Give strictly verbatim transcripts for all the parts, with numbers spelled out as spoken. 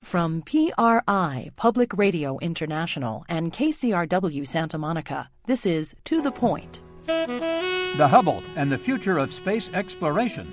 From P R I, Public Radio International, and K C R W Santa Monica, this is To the Point. The Hubble and the Future of Space Exploration.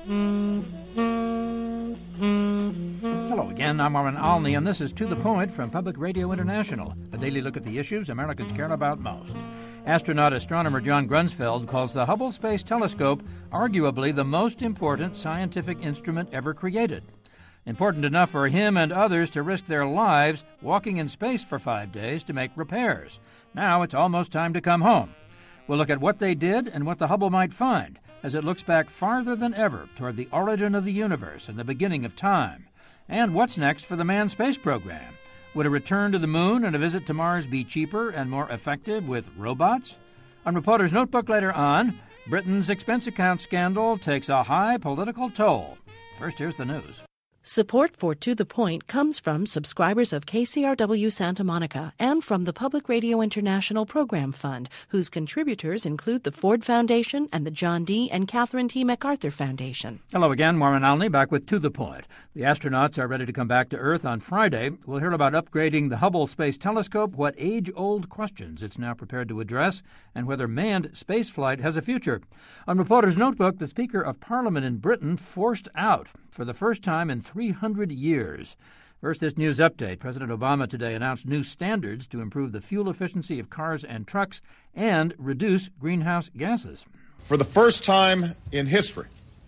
Hello again, I'm Warren Alney, and this is To the Point from Public Radio International, a daily look at the issues Americans care about most. Astronaut astronomer John Grunsfeld calls the Hubble Space Telescope arguably the most important scientific instrument ever created. Important enough for him and others to risk their lives walking in space for five days to make repairs. Now it's almost time to come home. We'll look at what they did and what the Hubble might find as it looks back farther than ever toward the origin of the universe and the beginning of time. And what's next for the manned space program? Would a return to the moon and a visit to Mars be cheaper and more effective with robots? On Reporter's Notebook later on, Britain's expense account scandal takes a high political toll. First, here's the news. Support for To the Point comes from subscribers of K C R W Santa Monica and from the Public Radio International Program Fund, whose contributors include the Ford Foundation and the John D. and Catherine T. MacArthur Foundation. Hello again, Warren Alney, back with To the Point. The astronauts are ready to come back to Earth on Friday. We'll hear about upgrading the Hubble Space Telescope, what age-old questions it's now prepared to address, and whether manned spaceflight has a future. On Reporter's Notebook, the Speaker of Parliament in Britain forced out for the first time in three hundred years. First, this news update. President Obama today announced new standards to improve the fuel efficiency of cars and trucks and reduce greenhouse gases. For the first time in history,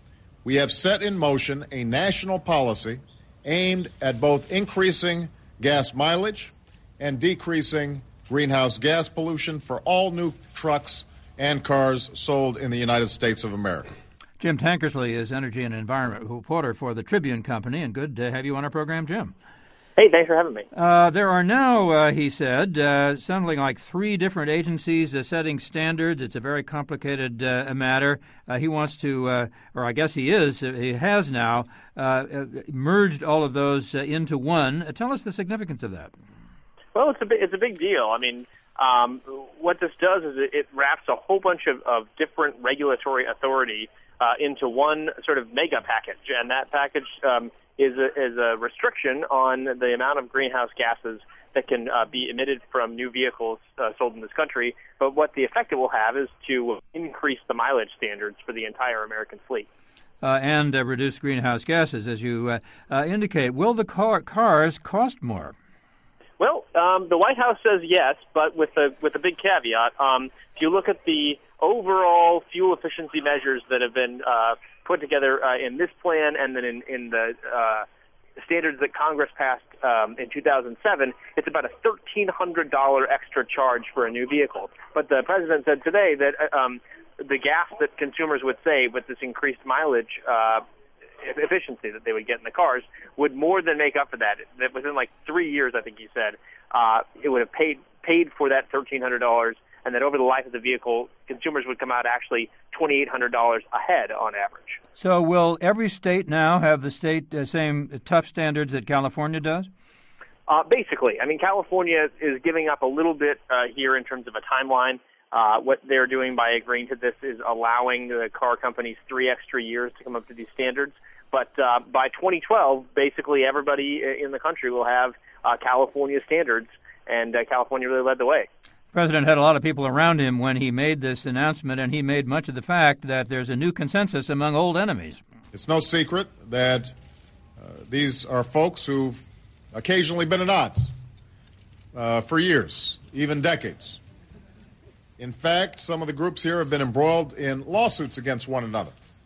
we have set in motion a national policy aimed at both increasing gas mileage and decreasing greenhouse gas pollution for all new trucks and cars sold in the United States of America. Jim Tankersley is energy and environment reporter for the Tribune Company, and good to have you on our program, Jim. Hey, thanks for having me. Uh, there are now, uh, he said, uh, something like three different agencies uh, setting standards. It's a very complicated uh, matter. Uh, he wants to, uh, or I guess he is, uh, he has now uh, merged all of those uh, into one. Uh, tell us the significance of that. Well, it's a big, it's a big deal. I mean, um, what this does is it, it wraps a whole bunch of, of different regulatory authority Uh, into one sort of mega package, and that package um, is, a, is a restriction on the amount of greenhouse gases that can uh, be emitted from new vehicles uh, sold in this country. But what the effect it will have is to increase the mileage standards for the entire American fleet. Uh, and uh, reduce greenhouse gases, as you uh, uh, indicate. Will the car- cars cost more? Well, um, the White House says yes, but with a with a big caveat. Um, if you look at the overall fuel efficiency measures that have been uh, put together uh, in this plan and then in, in the uh, standards that Congress passed um, in two thousand seven, it's about a thirteen hundred dollars extra charge for a new vehicle. But the president said today that um, the gas that consumers would save with this increased mileage uh, efficiency that they would get in the cars would more than make up for that. That within like three years, I think he said, uh, it would have paid paid for that thirteen hundred dollars, and that over the life of the vehicle, consumers would come out actually twenty-eight hundred dollars ahead on average. So will every state now have the state uh, same tough standards that California does? Uh, basically. I mean, California is giving up a little bit uh, here in terms of a timeline. Uh, what they're doing by agreeing to this is allowing the car companies three extra years to come up to these standards. But uh, by twenty twelve, basically everybody in the country will have uh, California standards, and uh, California really led the way. The president had a lot of people around him when he made this announcement, and he made much of the fact that there's a new consensus among old enemies. It's no secret that uh, these are folks who've occasionally been at odds uh, for years, even decades. In fact, some of the groups here have been embroiled in lawsuits against one another.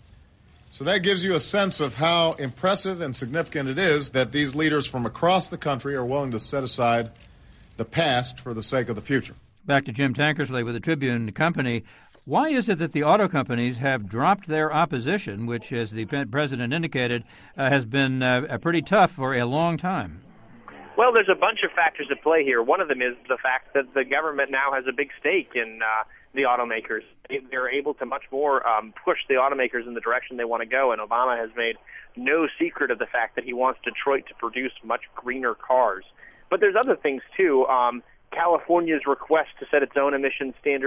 So that gives you a sense of how impressive and significant it is that these leaders from across the country are willing to set aside the past for the sake of the future. Back to Jim Tankersley with the Tribune Company. Why is it that the auto companies have dropped their opposition, which, as the president indicated, uh, has been uh, pretty tough for a long time? Well, there's a bunch of factors at play here. One of them is the fact that the government now has a big stake in uh, the automakers. They're able to much more um, push the automakers in the direction they want to go, and Obama has made no secret of the fact that he wants Detroit to produce much greener cars. But there's other things, too. Um, California's request to set its own emission standards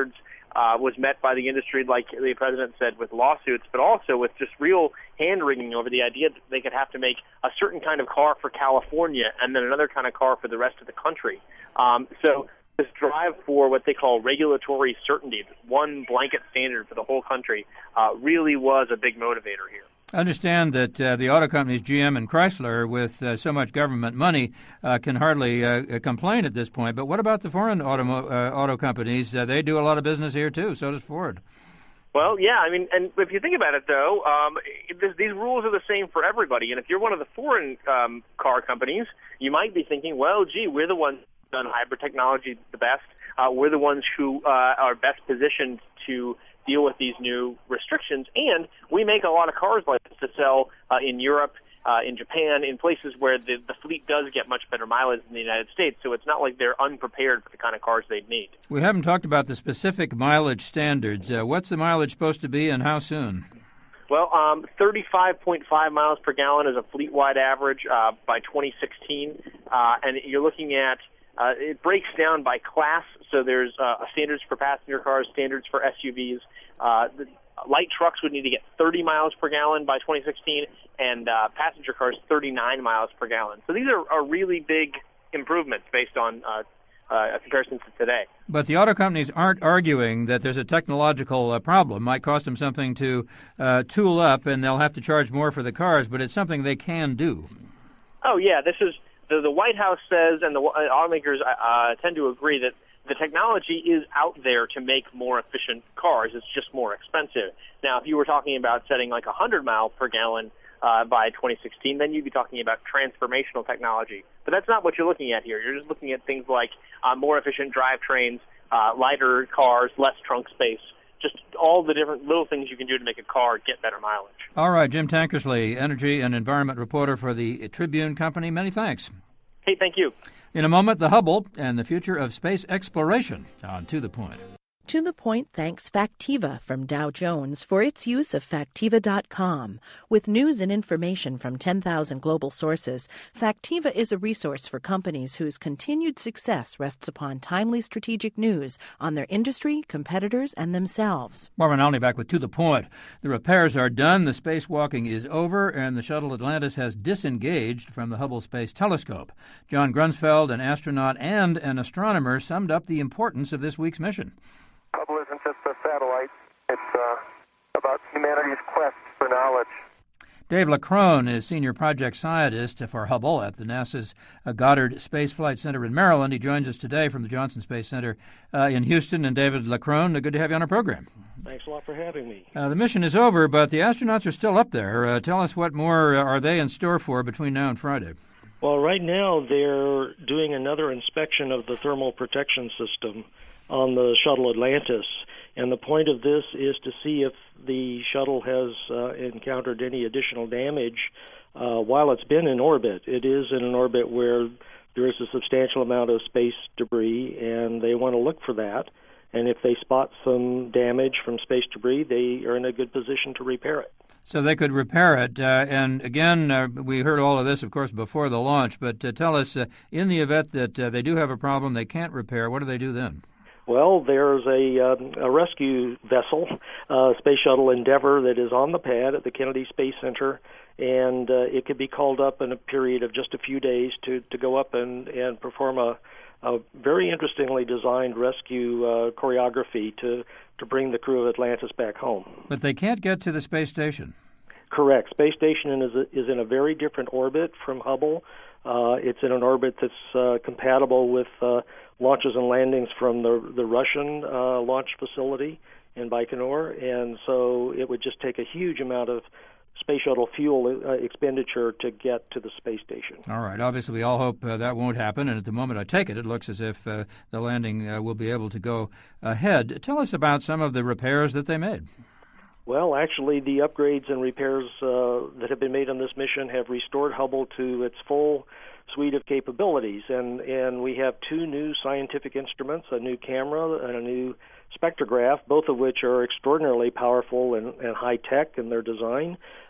uh, was met by the industry, like the president said, with lawsuits, but also with just real hand-wringing over the idea that they could have to make a certain kind of car for California and then another kind of car for the rest of the country. Um, so this drive for what they call regulatory certainty, one blanket standard for the whole country, uh, really was a big motivator here. I understand that uh, the auto companies G M and Chrysler, with uh, so much government money, uh, can hardly uh, complain at this point. But what about the foreign automo- uh, auto companies? Uh, they do a lot of business here, too. So does Ford. Well, yeah, I mean, and if you think about it, though, um, this, these rules are the same for everybody. And if you're one of the foreign um, car companies, you might be thinking, well, gee, we're the ones who've done hybrid technology the best. Uh, we're the ones who uh, are best positioned to deal with these new restrictions, and we make a lot of cars like this to sell uh, in Europe, uh, in Japan, in places where the, the fleet does get much better mileage than the United States, so it's not like they're unprepared for the kind of cars they'd need. We haven't talked about the specific mileage standards. Uh, what's the mileage supposed to be, and how soon? Well, um, thirty-five point five miles per gallon is a fleet-wide average uh, by twenty sixteen, uh, and you're looking at Uh, it breaks down by class, so there's uh, standards for passenger cars, standards for S U Vs. Uh, the light trucks would need to get thirty miles per gallon by twenty sixteen, and uh, passenger cars thirty-nine miles per gallon. So these are, are really big improvements based on uh, uh, a comparison to today. But the auto companies aren't arguing that there's a technological uh, problem. Might cost them something to uh, tool up, and they'll have to charge more for the cars, but it's something they can do. Oh, yeah, this is... The, the White House says, and the uh, automakers uh, tend to agree, that the technology is out there to make more efficient cars. It's just more expensive. Now, if you were talking about setting like one hundred miles per gallon uh, by twenty sixteen, then you'd be talking about transformational technology. But that's not what you're looking at here. You're just looking at things like uh, more efficient drivetrains, uh, lighter cars, less trunk space, just all the different little things you can do to make a car get better mileage. All right, Jim Tankersley, energy and environment reporter for the Tribune Company. Many thanks. Hey, thank you. In a moment, the Hubble and the future of space exploration on To the Point. To the Point thanks Factiva from Dow Jones for its use of Factiva dot com. With news and information from ten thousand global sources, Factiva is a resource for companies whose continued success rests upon timely strategic news on their industry, competitors, and themselves. Marvin Alney back with To the Point. The repairs are done, the spacewalking is over, and the shuttle Atlantis has disengaged from the Hubble Space Telescope. John Grunsfeld, an astronaut and an astronomer, summed up the importance of this week's mission. Hubble isn't just a satellite. It's uh, about humanity's quest for knowledge. Dave LaCrone is senior project scientist for Hubble at the NASA's Goddard Space Flight Center in Maryland. He joins us today from the Johnson Space Center uh, in Houston. And David LaCrone, good to have you on our program. Thanks a lot for having me. Uh, the mission is over, but the astronauts are still up there. Uh, tell us what more are they in store for between now and Friday? Well, right now they're doing another inspection of the thermal protection system on the shuttle Atlantis, and the point of this is to see if the shuttle has uh, encountered any additional damage uh, while it's been in orbit. It is in an orbit where there is a substantial amount of space debris, and they want to look for that. And if they spot some damage from space debris, they are in a good position to repair it. So they could repair it. Uh, and again, uh, we heard all of this, of course, before the launch. But uh, tell us, uh, in the event that uh, they do have a problem they can't repair, what do they do then? Well, there's a, um, a rescue vessel, uh, Space Shuttle Endeavour, that is on the pad at the Kennedy Space Center, and uh, it could be called up in a period of just a few days to, to go up and, and perform a, a very interestingly designed rescue uh, choreography to, to bring the crew of Atlantis back home. But they can't get to the space station. Correct. Space station is, a, is in a very different orbit from Hubble. Uh, it's in an orbit that's uh, compatible with uh, launches and landings from the the Russian uh, launch facility in Baikonur, and so it would just take a huge amount of space shuttle fuel uh, expenditure to get to the space station. All right. Obviously, we all hope uh, that won't happen, and at the moment I take it, it looks as if uh, the landing uh, will be able to go ahead. Tell us about some of the repairs that they made. Well, actually, the upgrades and repairs uh, that have been made on this mission have restored Hubble to its full suite of capabilities, and, and we have two new scientific instruments, a new camera and a new spectrograph, both of which are extraordinarily powerful and, and high-tech in their design.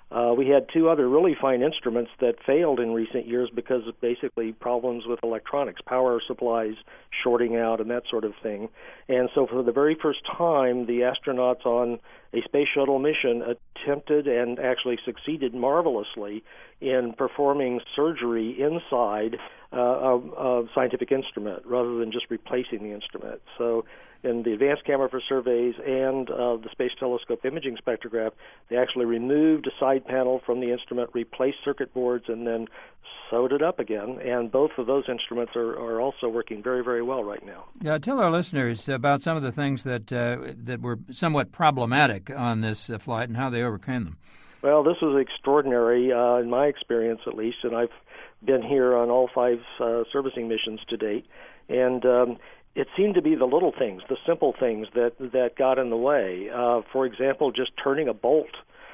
Uh, we had two other really fine instruments that failed in recent years because of basically problems with electronics, power supplies shorting out and that sort of thing. And so for the very first time, the astronauts on a space shuttle mission attempted and actually succeeded marvelously in performing surgery inside uh, a, a scientific instrument rather than just replacing the instrument. So in the Advanced Camera for Surveys and uh, the Space Telescope Imaging Spectrograph, they actually removed a side panel from the instrument, replaced circuit boards, and then sewed it up again. And both of those instruments are, are also working very, very well right now. Yeah, tell our listeners about some of the things that uh, that were somewhat problematic on this uh, flight and how they overcame them. Well, this was extraordinary, uh, in my experience at least, and I've been here on all five uh, servicing missions to date. And um, it seemed to be the little things, the simple things that, that got in the way. Uh, for example, just turning a bolt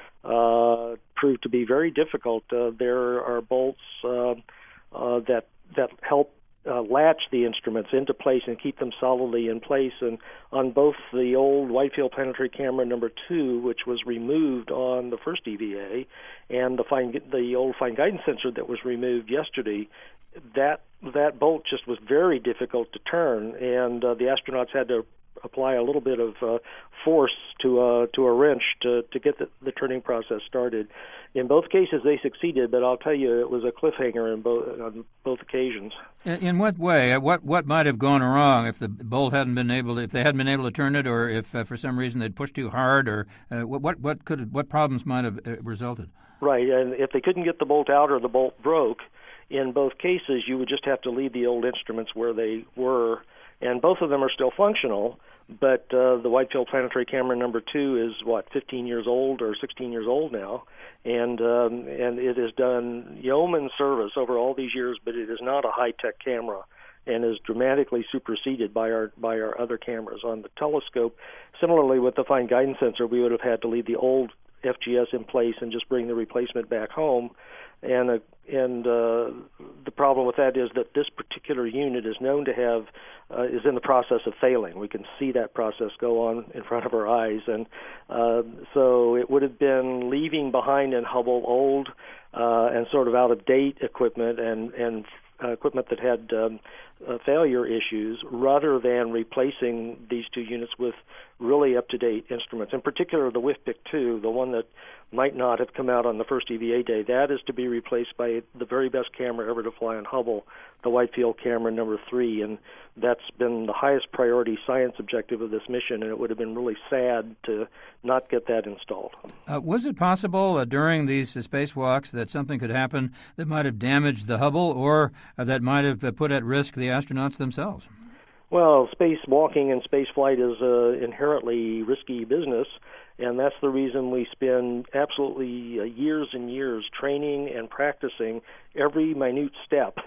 uh, proved to be very difficult. Uh, there are bolts uh, uh, that that help uh, latch the instruments into place and keep them solidly in place. And on both the old wide field planetary camera number two, which was removed on the first E V A, and the fine the old fine guidance sensor that was removed yesterday, that that bolt just was very difficult to turn, and uh, the astronauts had to apply a little bit of uh, force to uh, to a wrench to to get the, the turning process started. In both cases, they succeeded, but I'll tell you, it was a cliffhanger in both on both occasions. In, in what way? What what might have gone wrong if the bolt hadn't been able to, if they hadn't been able to turn it, or if uh, for some reason they'd pushed too hard, or uh, what what what could what problems might have uh, resulted? Right, and if they couldn't get the bolt out or the bolt broke, in both cases, you would just have to leave the old instruments where they were, and both of them are still functional, but uh, the wide field planetary camera number two is, what, fifteen years old or sixteen years old now, and um, and it has done yeoman service over all these years, but it is not a high-tech camera and is dramatically superseded by our by our other cameras. On the telescope, similarly with the fine guidance sensor, we would have had to leave the old F G S in place and just bring the replacement back home. And uh, and uh, the problem with that is that this particular unit is known to have uh, is in the process of failing. We can see that process go on in front of our eyes, and uh, so it would have been leaving behind in Hubble old uh, and sort of out of date equipment and and uh, equipment that had um, uh, failure issues, rather than replacing these two units with really up to date instruments. In particular, the W I F P I C two, the one that might not have come out on the first E V A day, that is to be replaced by the very best camera ever to fly on Hubble, the wide field camera number three, and that's been the highest priority science objective of this mission, and it would have been really sad to not get that installed. Uh, was it possible uh, during these uh, spacewalks that something could happen that might have damaged the Hubble, or uh, that might have uh, put at risk the astronauts themselves? Well, spacewalking and spaceflight is an inherently risky business, and that's the reason we spend absolutely uh, years and years training and practicing every minute step.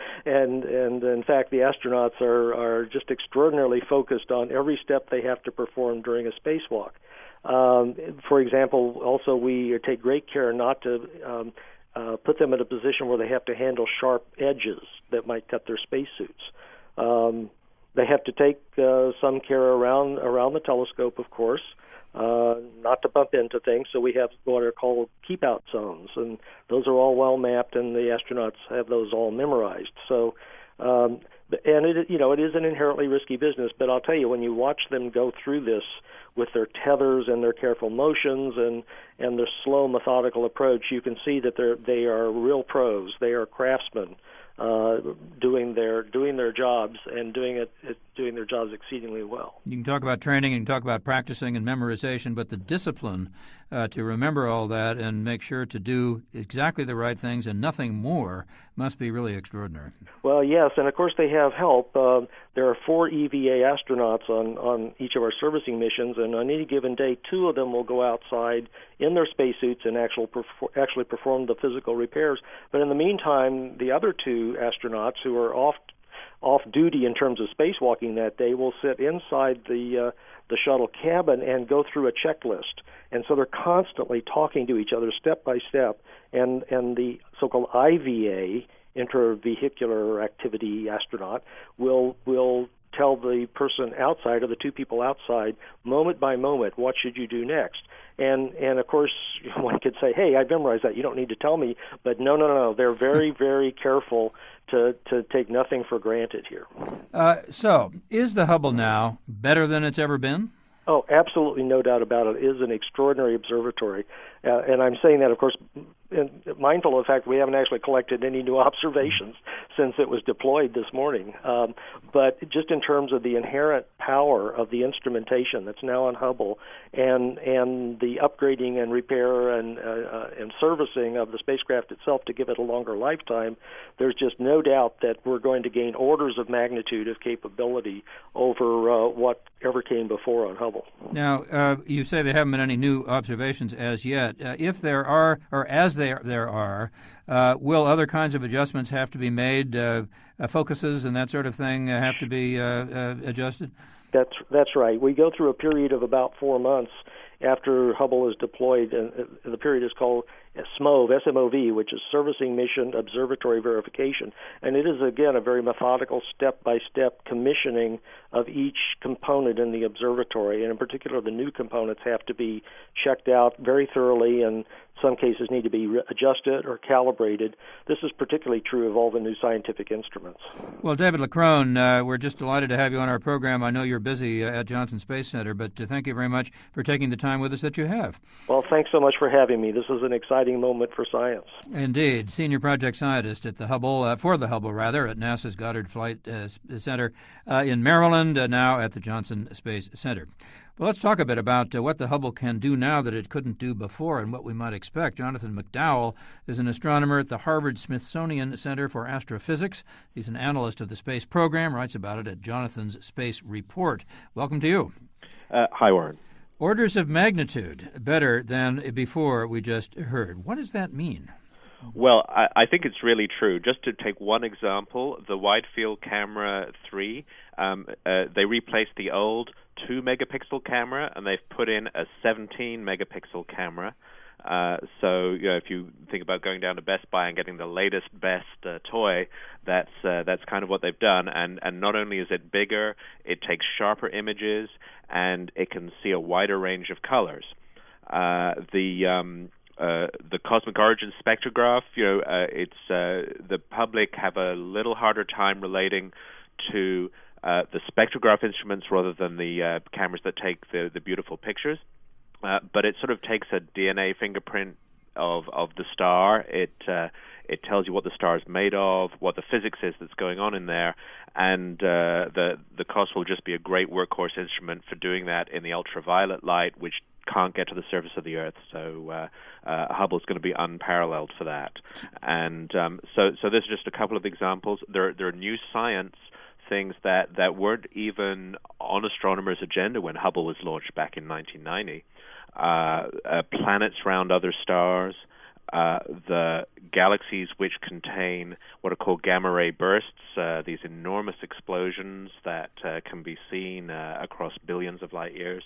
and and in fact, the astronauts are, are just extraordinarily focused on every step they have to perform during a spacewalk. Um, for example, also we take great care not to um, uh, put them in a position where they have to handle sharp edges that might cut their spacesuits. Um, They have to take uh, some care around around the telescope, of course, uh, not to bump into things. So we have what are called keep-out zones, and those are all well mapped, and the astronauts have those all memorized. So, um, and it you know it is an inherently risky business. But I'll tell you, when you watch them go through this with their tethers and their careful motions and and their slow, methodical approach, you can see that they're they are real pros. They are craftsmen. Uh, doing their doing their jobs and doing it, it doing their jobs exceedingly well. You can talk about training, you can talk about practicing and memorization, but the discipline uh, to remember all that and make sure to do exactly the right things and nothing more must be really extraordinary. Well, yes, and of course they have help. Uh, there are four E V A astronauts on, on each of our servicing missions, and on any given day, two of them will go outside in their spacesuits and actual perfor- actually perform the physical repairs. But in the meantime, the other two astronauts who are off off duty in terms of spacewalking that day will sit inside the uh, the shuttle cabin and go through a checklist. And so they're constantly talking to each other step by step. And and the so-called I V A, intervehicular activity astronaut, will will tell the person outside or the two people outside moment by moment what should you do next. And and of course one could say, hey, I've memorized that, you don't need to tell me. But no, no, no, they're very, very careful to, to take nothing for granted here. Uh, so is the Hubble now better than it's ever been? Oh, absolutely, no doubt about it. It is an extraordinary observatory. Uh, and I'm saying that, of course, in, mindful of the fact we haven't actually collected any new observations since it was deployed this morning. Um, but just in terms of the inherent power of the instrumentation that's now on Hubble and and the upgrading and repair and uh, uh, and servicing of the spacecraft itself to give it a longer lifetime, there's just no doubt that we're going to gain orders of magnitude of capability over uh, what ever came before on Hubble. Now, uh, you say there haven't been any new observations as yet. Uh, if there are, or as there there are, uh, will other kinds of adjustments have to be made? Uh, uh, focuses and that sort of thing uh, have to be uh, uh, adjusted? That's that's right. We go through a period of about four months after Hubble is deployed, and the period is called S M O V, S M O V, which is Servicing Mission Observatory Verification. And it is, again, a very methodical, step-by-step commissioning of each component in the observatory. And in particular, the new components have to be checked out very thoroughly, and some cases need to be re- adjusted or calibrated. This is particularly true of all the new scientific instruments. Well, David Leckrone, uh, we're just delighted to have you on our program. I know you're busy uh, at Johnson Space Center, but uh, thank you very much for taking the time with us that you have. Well, thanks so much for having me. This is an exciting moment for science. Indeed. Senior project scientist at the Hubble, uh, for the Hubble, rather, at NASA's Goddard Flight uh, Center uh, in Maryland, uh, now at the Johnson Space Center. Well, let's talk a bit about uh, what the Hubble can do now that it couldn't do before and what we might expect. Jonathan McDowell is an astronomer at the Harvard-Smithsonian Center for Astrophysics. He's an analyst of the space program, writes about it at Jonathan's Space Report. Welcome to you. Uh, hi, Warren. Orders of magnitude better than before we just heard. What does that mean? Well, I, I think it's really true. Just to take one example, the Wide Field Camera three, um, uh, they replaced the old two megapixel camera and they've put in a seventeen megapixel camera. Uh, so, you know, if you think about going down to Best Buy and getting the latest, best uh, toy, that's uh, that's kind of what they've done. And and not only is it bigger, it takes sharper images, and it can see a wider range of colors. Uh, the um, uh, the Cosmic Origin spectrograph, you know, uh, it's uh, the public have a little harder time relating to uh, the spectrograph instruments rather than the uh, cameras that take the the beautiful pictures. Uh, but it sort of takes a D N A fingerprint of of the star. It uh, it tells you what the star is made of, what the physics is that's going on in there, and uh, the the C O S will just be a great workhorse instrument for doing that in the ultraviolet light, which can't get to the surface of the Earth. So uh, uh, Hubble's going to be unparalleled for that. And um, so so there's just a couple of examples. There there are new science things that, that weren't even on astronomers' agenda when Hubble was launched back in nineteen ninety. Uh, uh, planets round other stars, uh, the galaxies which contain what are called gamma ray bursts, uh, these enormous explosions that uh, can be seen uh, across billions of light years.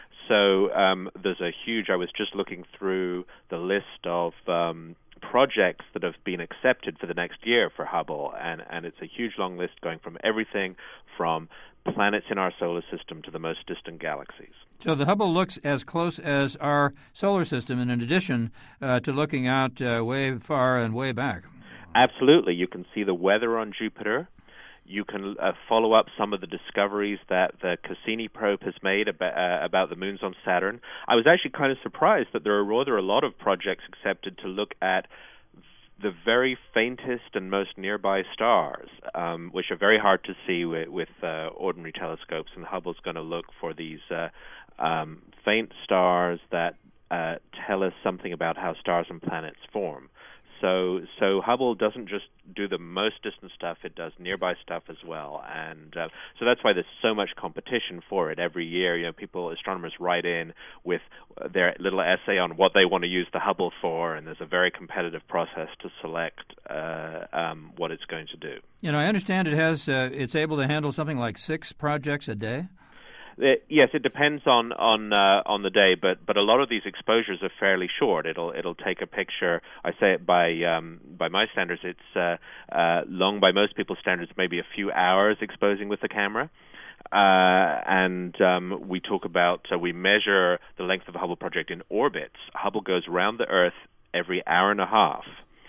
So um, there's a huge, I was just looking through the list of um, projects that have been accepted for the next year for Hubble, and, and it's a huge long list going from everything from planets in our solar system to the most distant galaxies. So the Hubble looks as close as our solar system, and in addition uh, to looking out uh, way far and way back. Absolutely. You can see the weather on Jupiter. You can uh, follow up some of the discoveries that the Cassini probe has made about, uh, about the moons on Saturn. I was actually kind of surprised that there are rather a lot of projects accepted to look at the very faintest and most nearby stars, um, which are very hard to see with, with uh, ordinary telescopes. And Hubble's going to look for these uh, um, faint stars that uh, tell us something about how stars and planets form. So, so Hubble doesn't just do the most distant stuff; it does nearby stuff as well, and uh, so that's why there's so much competition for it every year. You know, people, astronomers, write in with their little essay on what they want to use the Hubble for, and there's a very competitive process to select uh, um, what it's going to do. You know, I understand it has uh, it's able to handle something like six projects a day. It, yes, it depends on on uh, on the day, but but a lot of these exposures are fairly short. It'll it'll take a picture. I say it by um, by my standards, it's uh, uh, long by most people's standards, maybe a few hours exposing with the camera. Uh, and um, we talk about, uh, we measure the length of the Hubble project in orbits. Hubble goes around the Earth every hour and a half.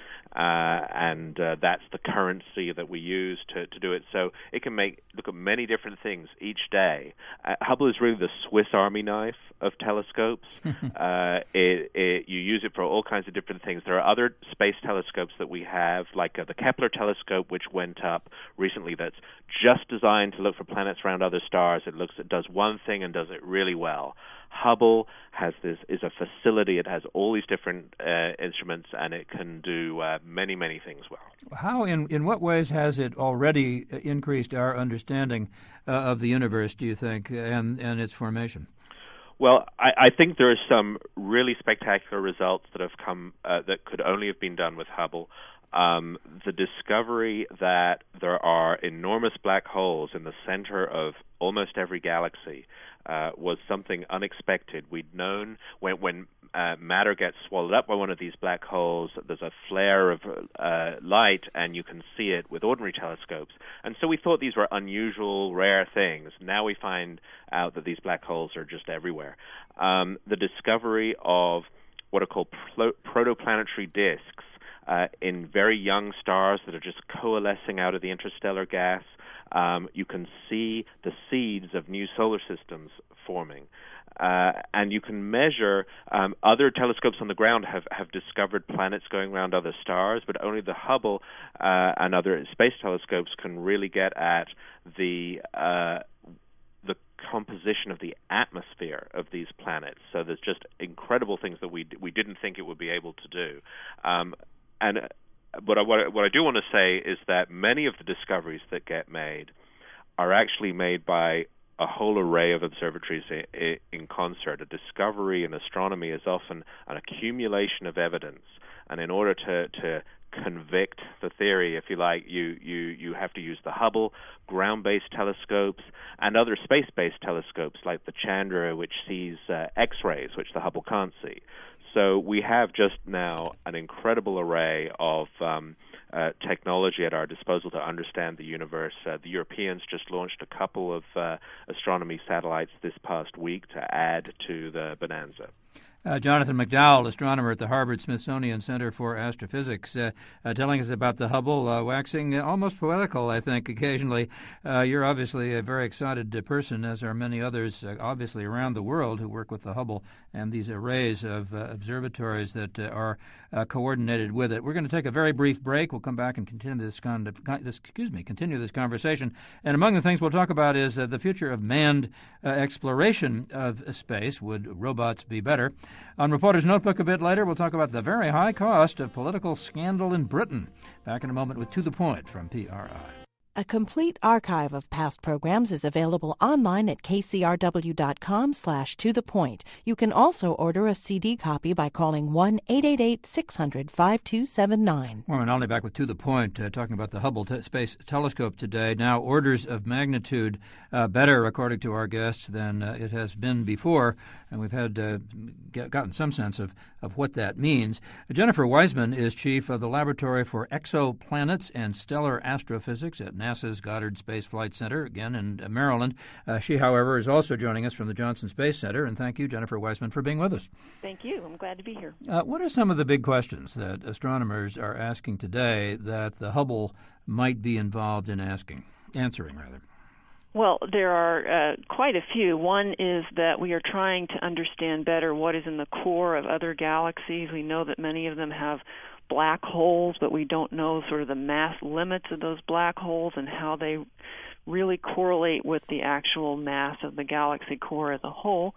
Uh, and uh, that's the currency that we use to, to do it. So it can make look at many different things each day. Uh, Hubble is really the Swiss Army knife of telescopes. uh, it, it, you use it for all kinds of different things. There are other space telescopes that we have, like uh, the Kepler telescope, which went up recently. That's just designed to look for planets around other stars. It looks, it does one thing and does it really well. Hubble has this is a facility. It has all these different uh, instruments, and it can do uh, many, many things well. How, in in what ways has it already increased our understanding uh, of the universe, do you think, and and its formation? Well, I, I think there are some really spectacular results that have come uh, that could only have been done with Hubble. Um, the discovery that there are enormous black holes in the center of almost every galaxy uh, was something unexpected. We'd known when, when uh, matter gets swallowed up by one of these black holes, there's a flare of uh, light, and you can see it with ordinary telescopes. And so we thought these were unusual, rare things. Now we find out that these black holes are just everywhere. Um, the discovery of what are called pro- protoplanetary disks, Uh, in very young stars that are just coalescing out of the interstellar gas. Um, you can see the seeds of new solar systems forming. Uh, and you can measure, um, other telescopes on the ground have, have discovered planets going around other stars, but only the Hubble uh, and other space telescopes can really get at the uh, the composition of the atmosphere of these planets. So there's just incredible things that we we didn't think it would be able to do. Um, And what I, what I, what I do want to say is that many of the discoveries that get made are actually made by a whole array of observatories in, in concert. A discovery in astronomy is often an accumulation of evidence, and in order to, to convict the theory, if you like, you, you, you have to use the Hubble, ground-based telescopes, and other space-based telescopes like the Chandra, which sees uh, X-rays, which the Hubble can't see. So we have just now an incredible array of um, uh, technology at our disposal to understand the universe. Uh, the Europeans just launched a couple of uh, astronomy satellites this past week to add to the bonanza. Uh, Jonathan McDowell, astronomer at the Harvard-Smithsonian Center for Astrophysics, uh, uh, telling us about the Hubble, uh, waxing uh, almost poetical, I think, occasionally. Uh, you're obviously a very excited uh, person, as are many others, uh, obviously, around the world who work with the Hubble and these arrays of uh, observatories that uh, are uh, coordinated with it. We're going to take a very brief break. We'll come back and continue this, con- this excuse me, continue this conversation. And among the things we'll talk about is uh, the future of manned uh, exploration of space. Would robots be better? On Reporter's Notebook a bit later, we'll talk about the very high cost of political scandal in Britain. Back in a moment with To the Point from P R I. A complete archive of past programs is available online at kcrw.com slash to the point. You can also order a C D copy by calling one eight eight eight, six hundred, five two seven nine. Warren Olney back with To the Point, uh, talking about the Hubble te- Space Telescope today. Now orders of magnitude uh, better, according to our guests, than uh, it has been before. And we've had uh, get, gotten some sense of, of what that means. Jennifer Wiseman is chief of the Laboratory for Exoplanets and Stellar Astrophysics at NASA's Goddard Space Flight Center, again in Maryland. Uh, she, however, is also joining us from the Johnson Space Center. And thank you, Jennifer Wiseman, for being with us. Thank you. I'm glad to be here. Uh, what are some of the big questions that astronomers are asking today that the Hubble might be involved in asking, answering, rather? Well, there are uh, quite a few. One is that we are trying to understand better what is in the core of other galaxies. We know that many of them have black holes, but we don't know sort of the mass limits of those black holes and how they really correlate with the actual mass of the galaxy core as a whole.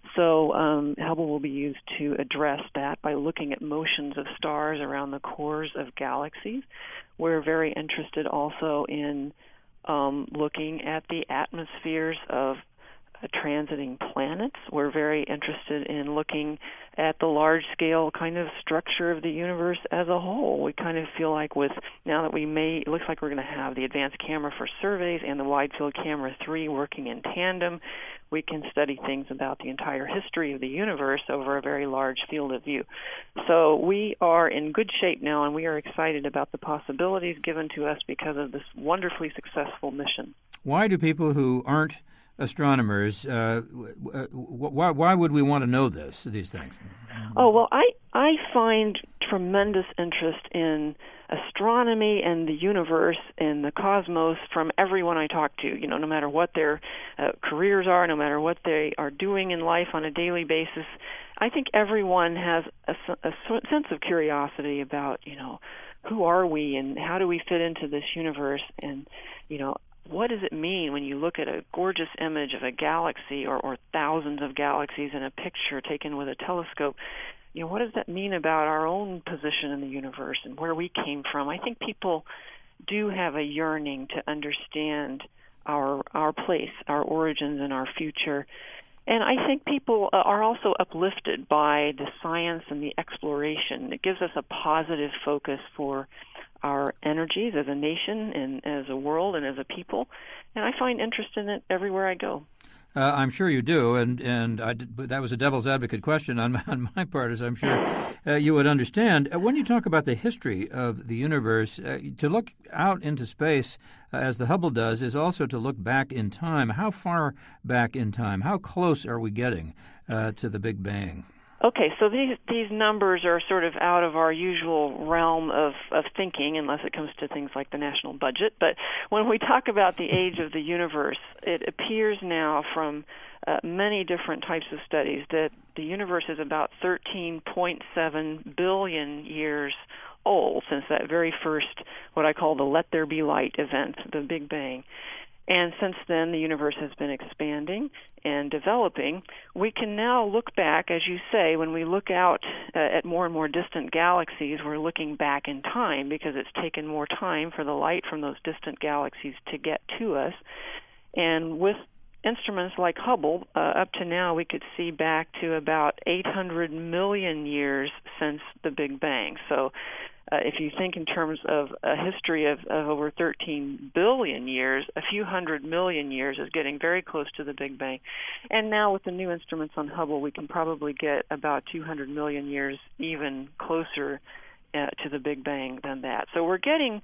So um, Hubble will be used to address that by looking at motions of stars around the cores of galaxies. We're very interested also in um, looking at the atmospheres of uh, transiting planets. We're very interested in looking at the large-scale kind of structure of the universe as a whole. We kind of feel like with, now that we may, it looks like we're going to have the advanced camera for surveys and the wide field camera three working in tandem, we can study things about the entire history of the universe over a very large field of view. So we are in good shape now, and we are excited about the possibilities given to us because of this wonderfully successful mission. Why do people who aren't astronomers, uh, why, why would we want to know this, these things? Oh, well, I, I find tremendous interest in astronomy and the universe and the cosmos from everyone I talk to, you know, no matter what their uh, careers are, no matter what they are doing in life on a daily basis. I think everyone has a, a sense of curiosity about, you know, who are we and how do we fit into this universe, and, you know, what does it mean when you look at a gorgeous image of a galaxy or, or thousands of galaxies in a picture taken with a telescope? You know, what does that mean about our own position in the universe and where we came from? I think people do have a yearning to understand our our place, our origins, and our future. And I think people are also uplifted by the science and the exploration. It gives us a positive focus for our energies as a nation and as a world and as a people. And I find interest in it everywhere I go. Uh, I'm sure you do, and and I did, that was a devil's advocate question on, on my part, as I'm sure uh, you would understand. Uh, when you talk about the history of the universe, uh, to look out into space, uh, as the Hubble does, is also to look back in time. How far back in time? How close are we getting uh, to the Big Bang? Okay, so these these numbers are sort of out of our usual realm of, of thinking, unless it comes to things like the national budget. But when we talk about the age of the universe, it appears now from uh, many different types of studies that the universe is about thirteen point seven billion years old since that very first, what I call the Let There Be Light event, the Big Bang. And since then, the universe has been expanding and developing. We can now look back, as you say, when we look out uh, at more and more distant galaxies, we're looking back in time because it's taken more time for the light from those distant galaxies to get to us. And with instruments like Hubble, uh, up to now, we could see back to about eight hundred million years since the Big Bang. So Uh, if you think in terms of a history of, of over thirteen billion years, a few hundred million years is getting very close to the Big Bang. And now with the new instruments on Hubble, we can probably get about two hundred million years even closer uh, to the Big Bang than that. So we're getting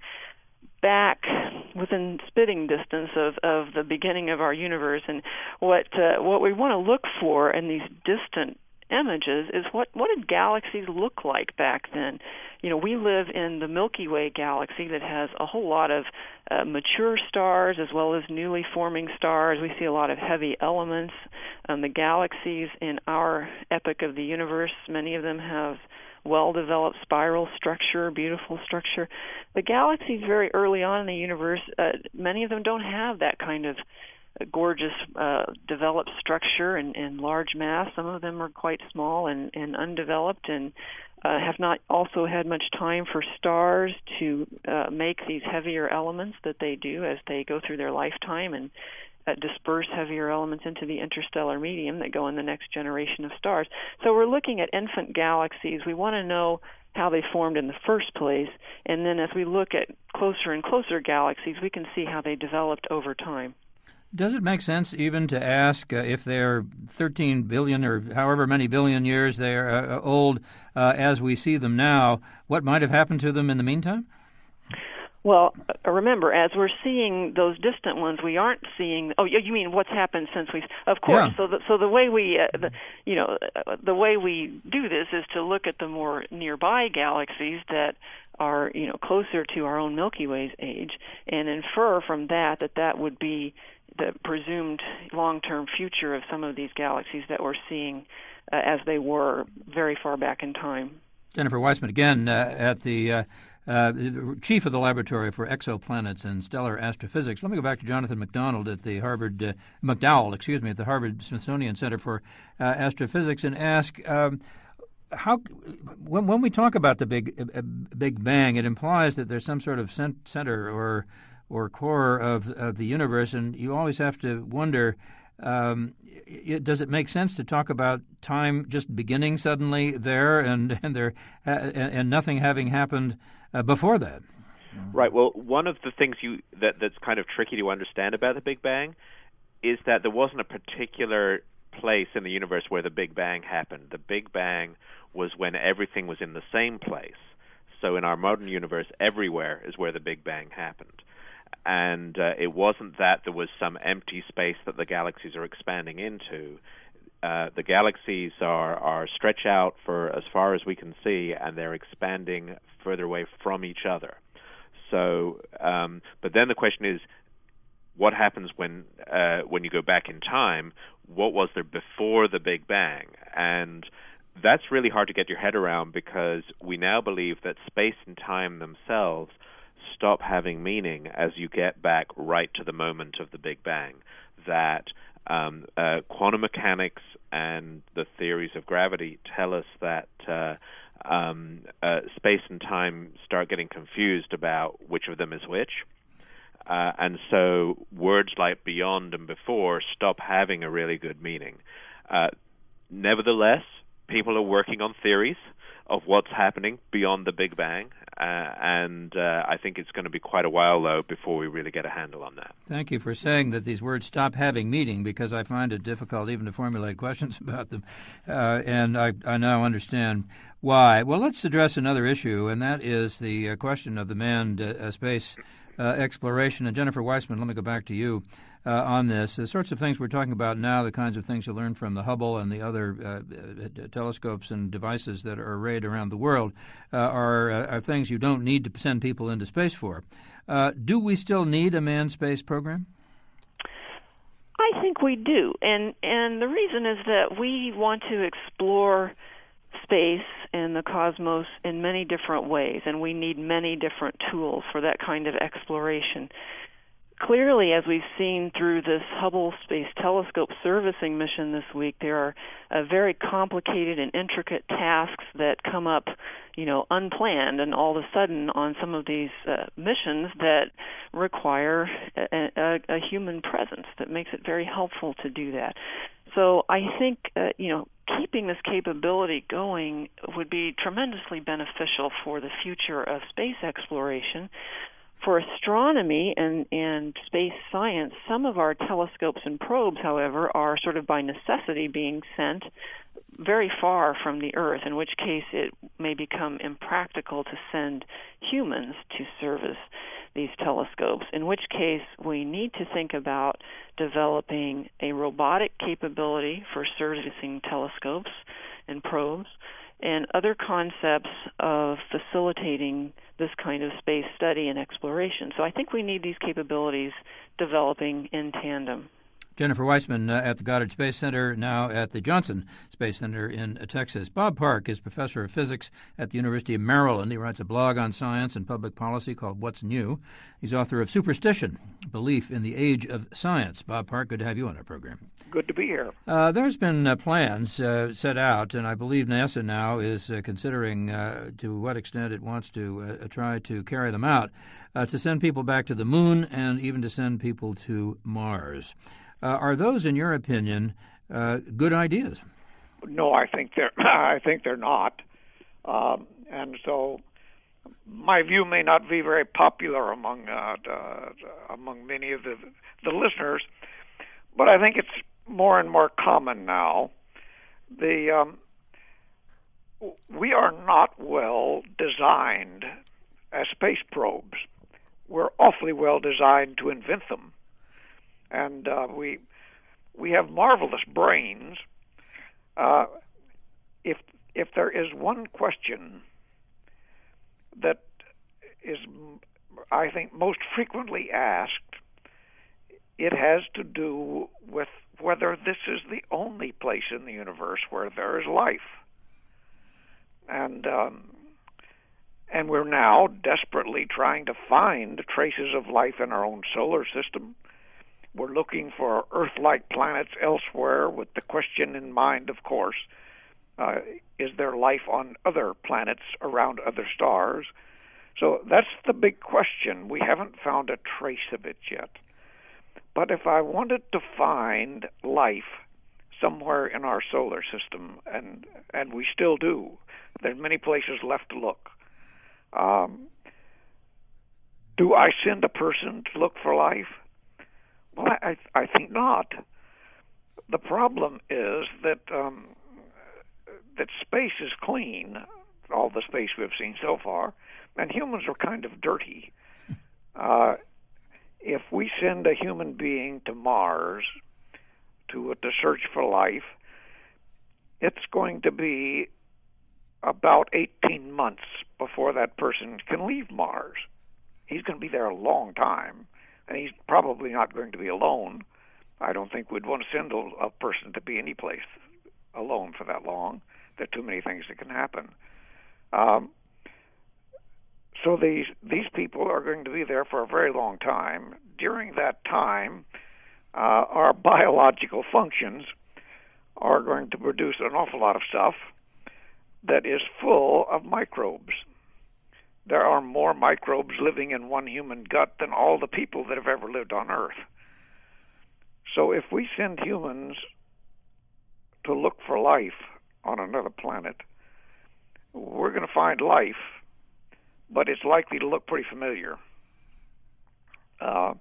back within spitting distance of, of the beginning of our universe. And what uh, what we want to look for in these distant images is what what did galaxies look like back then? You know, we live in the Milky Way galaxy that has a whole lot of uh, mature stars as well as newly forming stars. We see a lot of heavy elements. Um, the galaxies in our epoch of the universe, many of them have well-developed spiral structure, beautiful structure. The galaxies very early on in the universe, uh, many of them don't have that kind of gorgeous uh, developed structure and, and large mass. Some of them are quite small and, and undeveloped and uh, have not also had much time for stars to uh, make these heavier elements that they do as they go through their lifetime and uh, disperse heavier elements into the interstellar medium that go in the next generation of stars. So we're looking at infant galaxies. We want to know how they formed in the first place, and then as we look at closer and closer galaxies, we can see how they developed over time. Does it make sense even to ask uh, if they're thirteen billion or however many billion years they're uh, old uh, as we see them now, what might have happened to them in the meantime? Well, uh, remember, as we're seeing those distant ones, we aren't seeing. Oh, you mean what's happened since we? Of course. Yeah. So, the, so the way we, uh, the, you know, uh, the way we do this is to look at the more nearby galaxies that are, you know, closer to our own Milky Way's age, and infer from that that that would be the presumed long-term future of some of these galaxies that we're seeing uh, as they were very far back in time. Jennifer Weissman, again, uh, at the uh, uh, chief of the Laboratory for Exoplanets and Stellar Astrophysics. Let me go back to Jonathan McDonald at the Harvard, uh, McDowell, excuse me, at the Harvard Smithsonian Center for uh, Astrophysics and ask, um, how when, when we talk about the Big uh, Big Bang, it implies that there's some sort of cent- center or or core of, of the universe, and you always have to wonder, um, it, does it make sense to talk about time just beginning suddenly there and and there uh, and, and nothing having happened uh, before that? Right. Well, one of the things you that, that's kind of tricky to understand about the Big Bang is that there wasn't a particular place in the universe where the Big Bang happened. The Big Bang was when everything was in the same place. So in our modern universe, everywhere is where the Big Bang happened. and uh, it wasn't that there was some empty space that the galaxies are expanding into. Uh, the galaxies are, are stretched out for as far as we can see, and they're expanding further away from each other. So, um, but then the question is, what happens when uh, when you go back in time? What was there before the Big Bang? And that's really hard to get your head around, because we now believe that space and time themselves stop having meaning as you get back right to the moment of the Big Bang. That um, uh, quantum mechanics and the theories of gravity tell us that uh, um, uh, space and time start getting confused about which of them is which. Uh, and so words like beyond and before stop having a really good meaning. Uh, nevertheless, people are working on theories of what's happening beyond the Big Bang, uh, and uh, I think it's going to be quite a while, though, before we really get a handle on that. Thank you for saying that these words stop having meaning, because I find it difficult even to formulate questions about them, uh, and I, I now understand why. Well, let's address another issue, and that is the uh, question of the manned uh, space uh, exploration. And Jennifer Weissman, let me go back to you. Uh, on this, the sorts of things we're talking about now, the kinds of things you learn from the Hubble and the other uh, uh, telescopes and devices that are arrayed around the world, uh, are, uh, are things you don't need to send people into space for. Uh, do we still need a manned space program? I think we do, and and the reason is that we want to explore space and the cosmos in many different ways, and we need many different tools for that kind of exploration. Clearly, as we've seen through this Hubble Space Telescope servicing mission this week, there are uh, very complicated and intricate tasks that come up, you know, unplanned, and all of a sudden on some of these uh, missions that require a, a, a human presence that makes it very helpful to do that. So I think, uh, you know, keeping this capability going would be tremendously beneficial for the future of space exploration. For astronomy and, and space science, some of our telescopes and probes, however, are sort of by necessity being sent very far from the Earth, in which case it may become impractical to send humans to service these telescopes, in which case we need to think about developing a robotic capability for servicing telescopes and probes, and other concepts of facilitating this kind of space study and exploration. So I think we need these capabilities developing in tandem. Jennifer Weissman uh, at the Goddard Space Center, now at the Johnson Space Center in uh, Texas. Bob Park is professor of physics at the University of Maryland. He writes a blog on science and public policy called What's New. He's author of Superstition, Belief in the Age of Science. Bob Park, good to have you on our program. Good to be here. Uh, there's been uh, plans uh, set out, and I believe NASA now is uh, considering uh, to what extent it wants to uh, try to carry them out, uh, to send people back to the moon and even to send people to Mars. Uh, are those, in your opinion, uh, good ideas? No, I think they're. I think they're not, um, and so my view may not be very popular among uh, uh, among many of the the listeners, but I think it's more and more common now. The um, we are not well designed as space probes. We're awfully well designed to invent them. And uh, we we have marvelous brains. Uh, if if there is one question that is, I think, most frequently asked, it has to do with whether this is the only place in the universe where there is life. And um, and we're now desperately trying to find traces of life in our own solar system. We're looking for Earth-like planets elsewhere with the question in mind, of course, uh, is there life on other planets around other stars? So that's the big question. We haven't found a trace of it yet. But if I wanted to find life somewhere in our solar system, and and we still do, there's many places left to look, um, do I send a person to look for life? Well, I, I think not. The problem is that um, that space is clean, all the space we've seen so far, and humans are kind of dirty. Uh, if we send a human being to Mars to to search for life, it's going to be about eighteen months before that person can leave Mars. He's going to be there a long time, and he's probably not going to be alone. I don't think we'd want to send a, a person to be any place alone for that long. There are too many things that can happen. Um, so these these people are going to be there for a very long time. During that time, uh, our biological functions are going to produce an awful lot of stuff that is full of microbes. There are more microbes living in one human gut than all the people that have ever lived on Earth. So if we send humans to look for life on another planet, we're going to find life, but it's likely to look pretty familiar. Uh,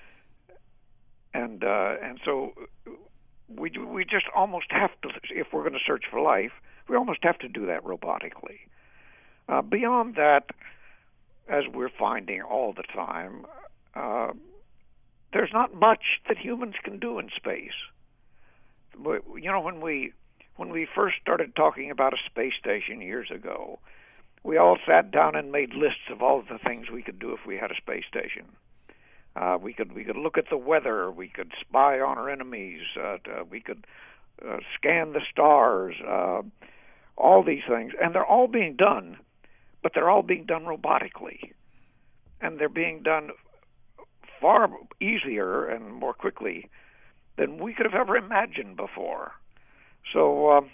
and uh, and so we we just almost have to, if we're going to search for life, we almost have to do that robotically. Uh, beyond that, as we're finding all the time, uh, there's not much that humans can do in space. You know, when we when we first started talking about a space station years ago, we all sat down and made lists of all of the things we could do if we had a space station. Uh, we could we could look at the weather. We could spy on our enemies. Uh, to, we could uh, scan the stars. Uh, all these things, and they're all being done, but they're all being done robotically, and they're being done far easier and more quickly than we could have ever imagined before. So, uh,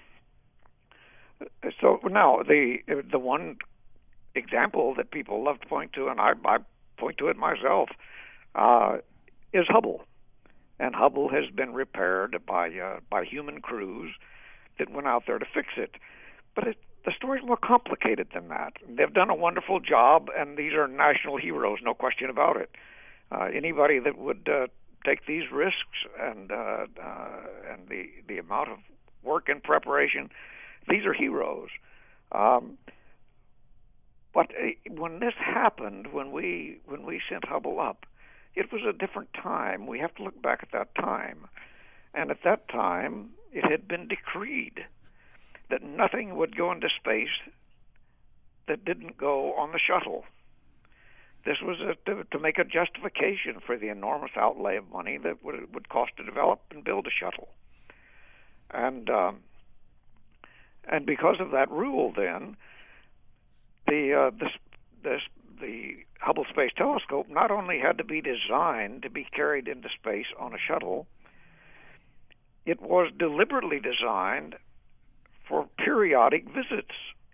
so now the the one example that people love to point to, and I, I point to it myself, uh, is Hubble, and Hubble has been repaired by uh, by human crews that went out there to fix it. But it, the story's more complicated than that. They've done a wonderful job, and these are national heroes, no question about it. Uh, anybody that would uh, take these risks and uh, uh, and the the amount of work and preparation, these are heroes. Um, but uh, when this happened, when we when we sent Hubble up, it was a different time. We have to look back at that time, and at that time, it had been decreed that nothing would go into space that didn't go on the shuttle. This was a, to, to make a justification for the enormous outlay of money that would, would cost to develop and build a shuttle. And um, and because of that rule, then the uh, this, this, the Hubble Space Telescope not only had to be designed to be carried into space on a shuttle, it was deliberately designed for periodic visits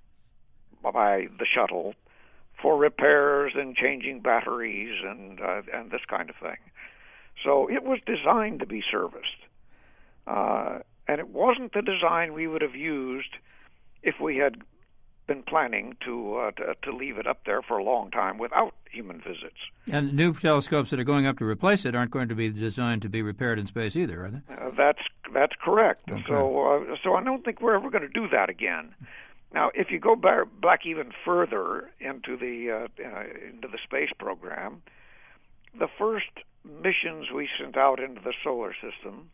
by the shuttle for repairs and changing batteries and uh, and this kind of thing. So it was designed to be serviced. Uh, and it wasn't the design we would have used if we had been planning to, uh, to to leave it up there for a long time without human visits. And new telescopes that are going up to replace it aren't going to be designed to be repaired in space either, are they? Uh, that's that's correct. Okay. So uh, so I don't think we're ever going to do that again. Now, if you go back, back even further into the uh, uh, into the space program, the first missions we sent out into the solar system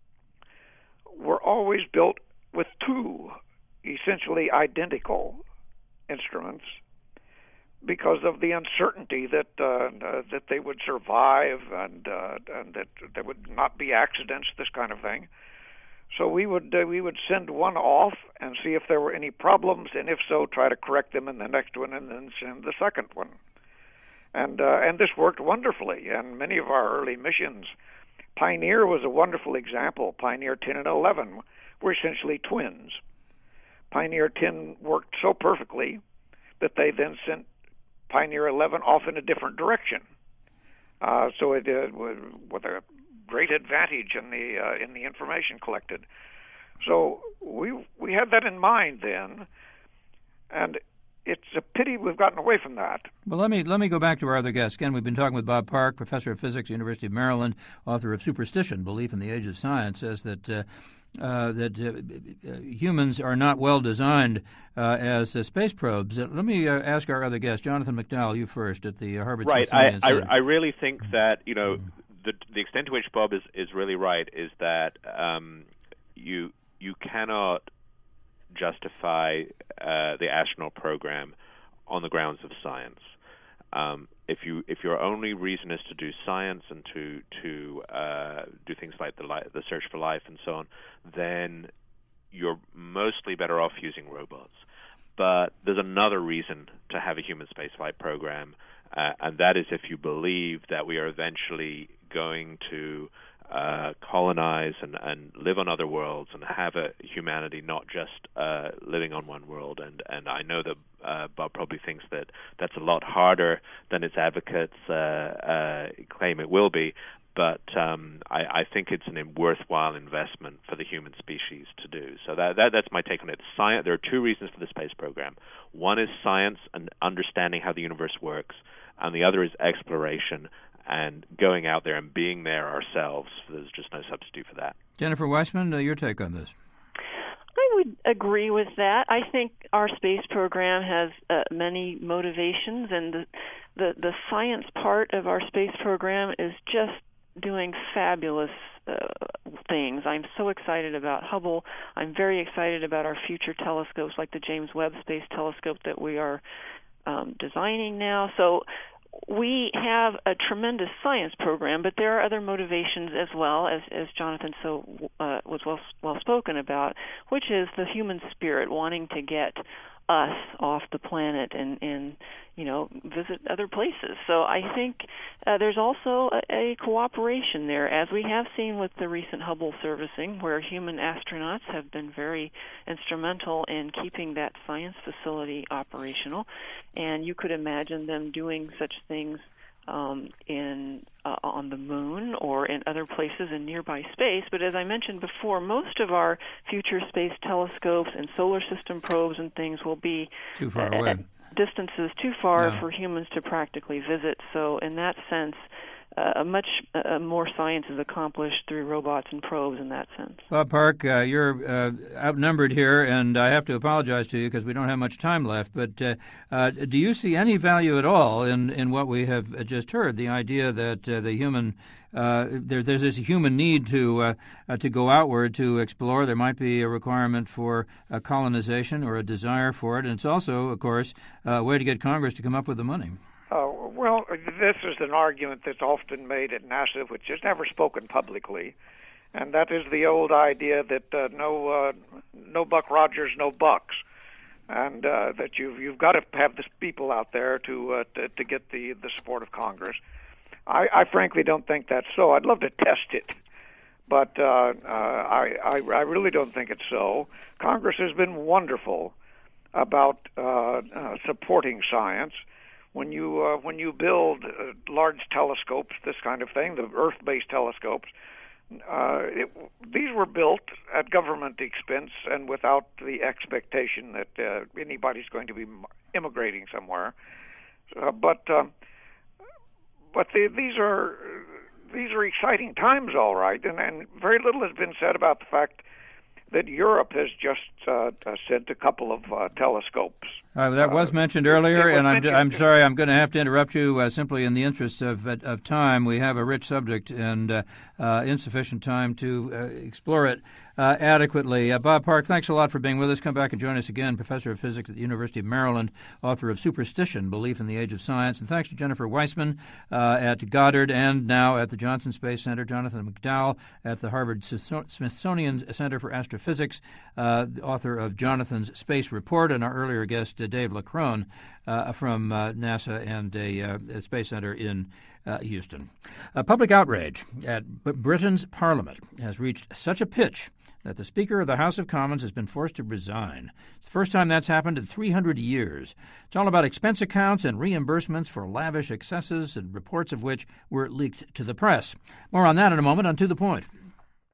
were always built with two essentially identical instruments because of the uncertainty that uh, uh, that they would survive and uh, and that there would not be accidents, this kind of thing. So we would uh, we would send one off and see if there were any problems, and if so, try to correct them in the next one, and then send the second one. And uh, and this worked wonderfully. And many of our early missions, Pioneer was a wonderful example. Pioneer ten and eleven were essentially twins. Pioneer ten worked so perfectly that they then sent Pioneer eleven off in a different direction. Uh, so it uh, with a great advantage in the uh, in the information collected. So we we had that in mind then, and it's a pity we've gotten away from that. Well, let me let me go back to our other guests. Again, we've been talking with Bob Park, professor of physics, University of Maryland, author of Superstition: Belief in the Age of Science, says that uh, uh, that uh, humans are not well designed uh, as uh, space probes. Uh, let me uh, ask our other guest, Jonathan McDowell, you first at the uh, Harvard Right. Smithsonian I, Center. I I really think that you know the the extent to which Bob is, is really right is that um, you you cannot justify uh, the astronaut program on the grounds of science. Um, if you if your only reason is to do science and to to uh, do things like the li- the search for life and so on, then you're mostly better off using robots. But there's another reason to have a human spaceflight program, uh, and that is if you believe that we are eventually going to Uh, colonize and, and live on other worlds and have a humanity not just uh, living on one world. And, and I know that uh, Bob probably thinks that that's a lot harder than its advocates uh, uh, claim it will be. But um, I, I think it's an worthwhile investment for the human species to do. So that, that that's my take on it. Science, there are two reasons for the space program. One is science and understanding how the universe works, and the other is exploration and going out there and being there ourselves. There's just no substitute for that. Jennifer Weissman, uh, your take on this? I would agree with that. I think our space program has uh, many motivations, and the, the the science part of our space program is just doing fabulous uh, things. I'm so excited about Hubble. I'm very excited about our future telescopes like the James Webb Space Telescope that we are um, designing now. So we have a tremendous science program, but there are other motivations as well, as, as Jonathan so uh, was well, well spoken about, which is the human spirit wanting to get us off the planet and, and you know, visit other places. So I think uh, there's also a, a cooperation there, as we have seen with the recent Hubble servicing, where human astronauts have been very instrumental in keeping that science facility operational. And you could imagine them doing such things um, in uh, on the moon or in other places in nearby space. But as I mentioned before, most of our future space telescopes and solar system probes and things will be too far uh, away. At distances too far yeah. for humans to practically visit. So in that sense, uh, much uh, more science is accomplished through robots and probes in that sense. Bob Park, uh, you're uh, outnumbered here, and I have to apologize to you because we don't have much time left. But uh, uh, do you see any value at all in, in what we have just heard, the idea that uh, the human uh, there, there's this human need to uh, uh, to go outward to explore? There might be a requirement for a colonization or a desire for it, and it's also, of course, a way to get Congress to come up with the money. Uh, well, this is an argument that's often made at NASA, which is never spoken publicly, and that is the old idea that uh, no uh, no Buck Rogers, no bucks, and uh, that you've you've got to have the people out there to uh, to, to get the, the support of Congress. I, I frankly don't think that's so. I'd love to test it, but uh, uh, I, I I really don't think it's so. Congress has been wonderful about uh, uh, supporting science. When you uh, when you build uh, large telescopes, this kind of thing, the Earth-based telescopes, uh, it, these were built at government expense and without the expectation that uh, anybody's going to be immigrating somewhere. Uh, but uh, but the, these are these are exciting times, all right, and, and very little has been said about the fact that Europe has just uh, sent a couple of uh, telescopes. Uh, that was mentioned earlier, was and I'm mentioned. I'm sorry, I'm going to have to interrupt you uh, simply in the interest of of time. We have a rich subject and uh, uh, insufficient time to uh, explore it uh, adequately. Uh, Bob Park, thanks a lot for being with us. Come back and join us again, professor of physics at the University of Maryland, author of Superstition: Belief in the Age of Science. And thanks to Jennifer Weissman uh, at Goddard and now at the Johnson Space Center, Jonathan McDowell at the Harvard Smithsonian Center for Astrophysics, uh, the author of Jonathan's Space Report, and our earlier guest, Uh, Dave LaCrone uh, from uh, NASA and a, uh, a Space Center in uh, Houston. Uh, public outrage at B- Britain's Parliament has reached such a pitch that the Speaker of the House of Commons has been forced to resign. It's the first time that's happened in three hundred years. It's all about expense accounts and reimbursements for lavish excesses, and reports of which were leaked to the press. More on that in a moment on To the Point.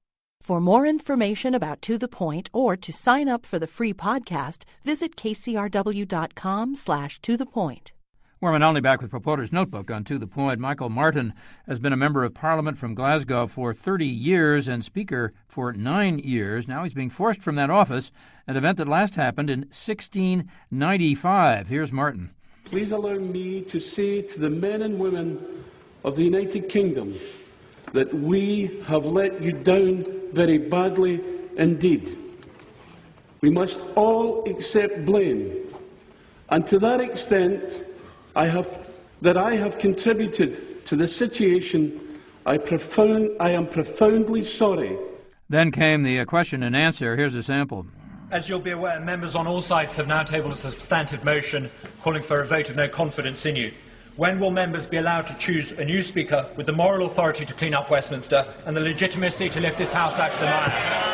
For more information about To The Point or to sign up for the free podcast, visit kcrw.com slash to the point. Warren Olney back with Reporter's Notebook on To The Point. Michael Martin has been a member of Parliament from Glasgow for thirty years and Speaker for nine years. Now he's being forced from that office, an event that last happened in sixteen ninety-five. Here's Martin. Please allow me to say to the men and women of the United Kingdom that we have let you down very badly indeed. We must all accept blame, and to that extent, I have that I have contributed to the situation. I profound I am profoundly sorry. Then came the question and answer. Here's a sample. As you'll be aware, members on all sides have now tabled a substantive motion calling for a vote of no confidence in you. When will members be allowed to choose a new Speaker with the moral authority to clean up Westminster and the legitimacy to lift this House out of the mire?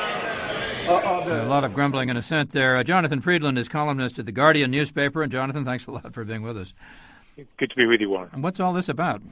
A lot of grumbling and assent there. Uh, Jonathan Friedland is columnist at The Guardian newspaper. And Jonathan, thanks a lot for being with us. Good to be with you, Warren. And what's all this about?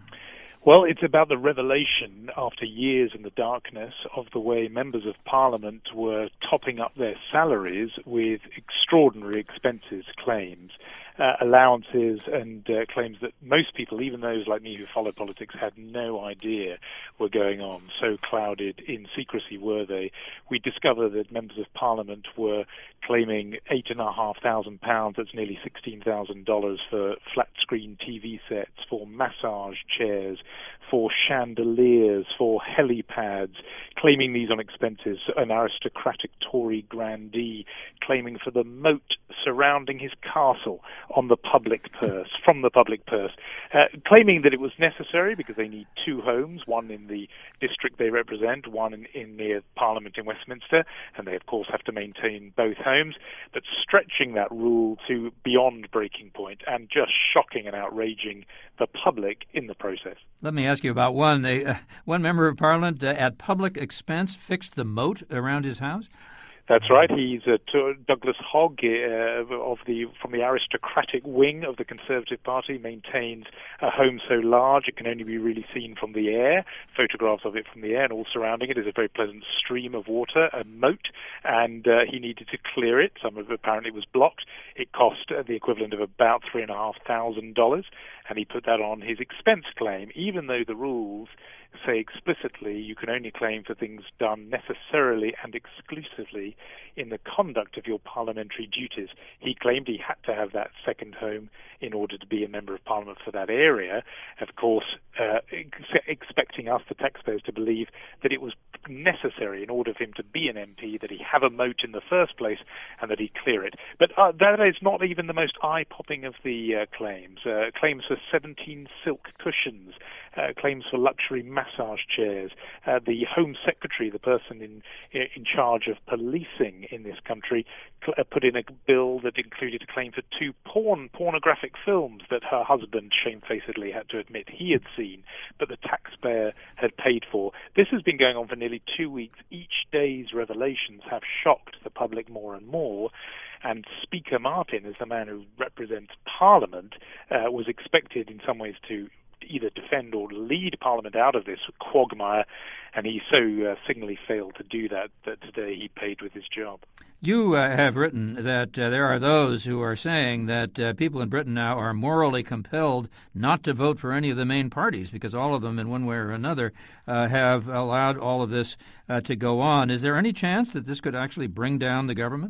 Well, it's about the revelation, after years in the darkness, of the way members of Parliament were topping up their salaries with extraordinary expenses claims. Uh, allowances and uh, claims that most people, even those like me who follow politics, had no idea were going on. So clouded in secrecy were they. We discovered that members of Parliament were claiming eight and a half thousand pounds, that's nearly sixteen thousand dollars, for flat screen T V sets, for massage chairs, for chandeliers, for helipads, claiming these on expenses. An aristocratic Tory grandee claiming for the moat surrounding his castle on the public purse, from the public purse, uh, claiming that it was necessary because they need two homes, one in the district they represent, one in, in near Parliament in Westminster, and they of course have to maintain both homes, but stretching that rule to beyond breaking point and just shocking and outraging the public in the process. Let me ask you about one. They, uh, one member of Parliament uh, at public expense fixed the moat around his house? That's right. He's uh, Douglas Hogg uh, of the from the aristocratic wing of the Conservative Party, maintains a home so large it can only be really seen from the air. Photographs of it from the air, and all surrounding it is a very pleasant stream of water, a moat, and uh, he needed to clear it. Some of it apparently was blocked. It cost uh, the equivalent of about three and a half thousand dollars, and he put that on his expense claim, even though the rules say explicitly you can only claim for things done necessarily and exclusively in the conduct of your parliamentary duties. He claimed he had to have that second home in order to be a member of Parliament for that area, of course uh, ex- expecting us, the taxpayers, to believe that it was necessary in order for him to be an M P that he have a moat in the first place and that he clear it. But uh, that is not even the most eye-popping of the uh, claims. Uh, claims for seventeen silk cushions, uh, claims for luxury massage chairs. Uh, the Home Secretary, the person in in charge of policing in this country, cl- uh, put in a bill that included a claim for two porn pornographic films that her husband shamefacedly had to admit he had seen, but the taxpayer had paid for. This has been going on for nearly two weeks. Each day's revelations have shocked the public more and more. And Speaker Martin, as the man who represents Parliament, uh, was expected in some ways to either defend or lead Parliament out of this quagmire, and he so uh, signally failed to do that that today he paid with his job. You uh, have written that uh, there are those who are saying that uh, people in Britain now are morally compelled not to vote for any of the main parties because all of them, in one way or another, uh, have allowed all of this uh, to go on. Is there any chance that this could actually bring down the government?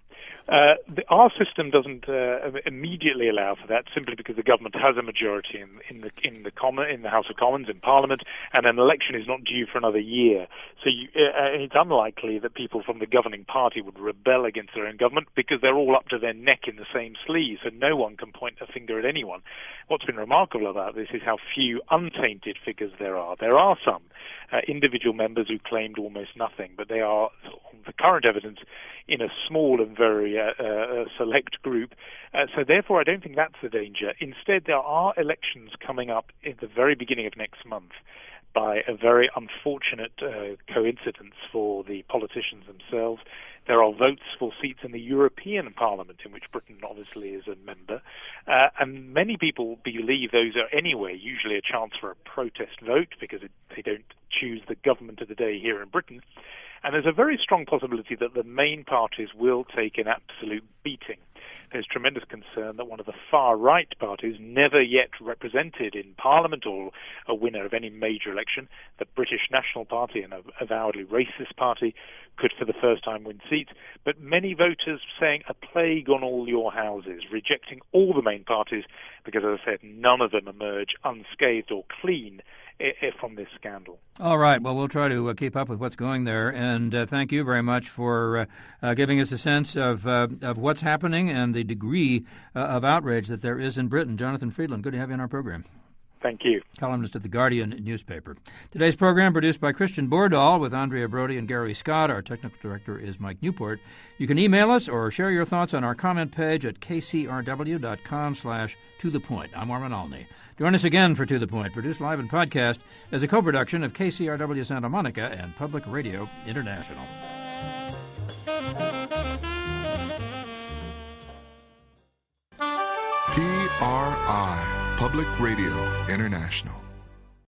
Uh, the, our system doesn't uh, immediately allow for that, simply because the government has a majority in, in the in the common in the House of Commons in Parliament, and an election is not due for another year. So you, uh, it's unlikely that people from the governing party would rebel against their own government because they're all up to their neck in the same sleeve. So no one can point a finger at anyone. What's been remarkable about this is how few untainted figures there are. There are some uh, individual members who claimed almost nothing, but they are, on the current evidence, in a small and very uh, uh, select group. Uh, so therefore, I don't think that's the danger. Instead, there are elections coming up at the very beginning of next month by a very unfortunate uh, coincidence for the politicians themselves. There are votes for seats in the European Parliament, in which Britain obviously is a member, uh, and many people believe those are anyway usually a chance for a protest vote because it, they don't choose the government of the day here in Britain. And there's a very strong possibility that the main parties will take an absolute beating. There's tremendous concern that one of the far-right parties, never yet represented in Parliament or a winner of any major election, the British National Party, an avowedly racist party, could for the first time win seats. But many voters saying a plague on all your houses, rejecting all the main parties because, as I said, none of them emerge unscathed or clean from this scandal. All right. Well, we'll try to uh, keep up with what's going there. And uh, thank you very much for uh, uh, giving us a sense of uh, of what's happening and the degree uh, of outrage that there is in Britain. Jonathan Friedland, good to have you on our program. Thank you. Columnist at The Guardian newspaper. Today's program produced by Christian Bordahl with Andrea Brody and Gary Scott. Our technical director is Mike Newport. You can email us or share your thoughts on our comment page at kcrw.com slash to the point. I'm Armin Alney. Join us again for To the Point, produced live and podcast as a co-production of K C R W Santa Monica and Public Radio International. P R I, Public Radio International.